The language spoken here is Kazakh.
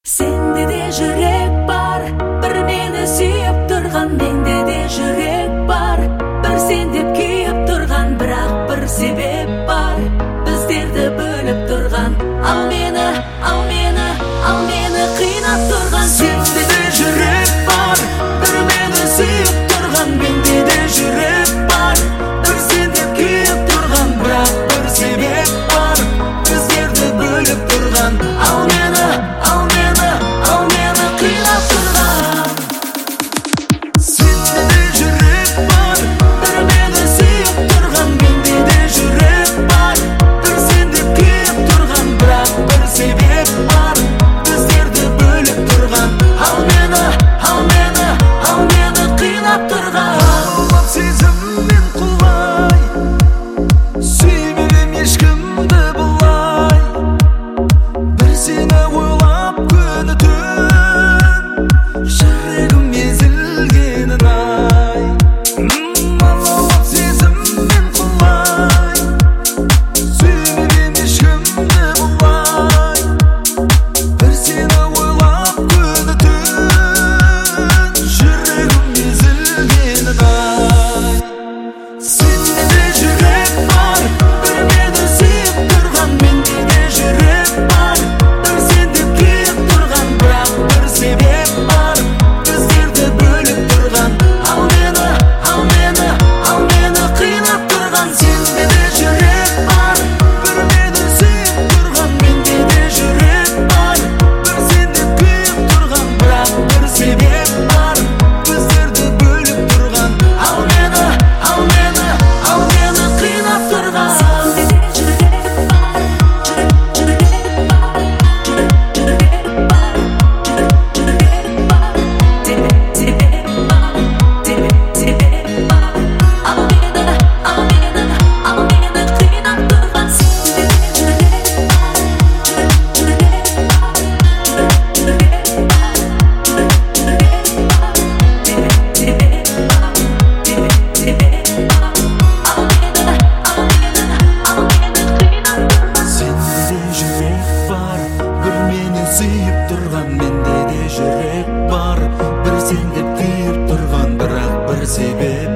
Sende de жүрек бар, бір мені сүйіп тұрған. Менде де жүрек бар, бір сен деп күйіп тұрған. Бірақ бір себеп бар, біздерді бөліп тұрған. Ал мені қинап тұрған. Сенде де жүрек бар, бір мені сүйіп тұрған. Менде де жүрек бар, бір сен деп күйіп тұрған. Бірақ бір себеп бар, біздерді бөліп тұрған. Ал мені қинап тұрған. Сенде де жүрек бар, бір мені сүйіп тұрған. Менде де жүрек бар, бір сен деп күйіп тұрған. Бірақ бір себеп бар, біздерді бөліп тұрған. Ал мені қинап тұрған. Аулап сезіммен құлай, сүймегем ешкімді бұлай. Бір сені ойлап күні түн, жүрегім езілгенін ай. Аулап сезіммен құлай, сүймегем ешкімді бұлай. Бір сені ойлап күні түн, жүрегім езілгенін ай. Сенде де жүрек бар, бір мені сүйіп тұрған. Менде де жүрек бар, бір сен деп күйіп тұрған. Бірақ бір себеп бар, біздерді бөліп тұрған. Ал мені қинап тұрған. Сенде де жүрек бар, бір мені сүйіп тұрған. Менде де жүрек бар, бір сен деп күйіп тұрған. Бірақ бір себеп бар, біздерді бөліп тұрған. Ал мені қинап тұрған. Сүйіп тұрған, менде де жүрек бар, бір сен деп күйіп тұрған. Бірақ бір себеп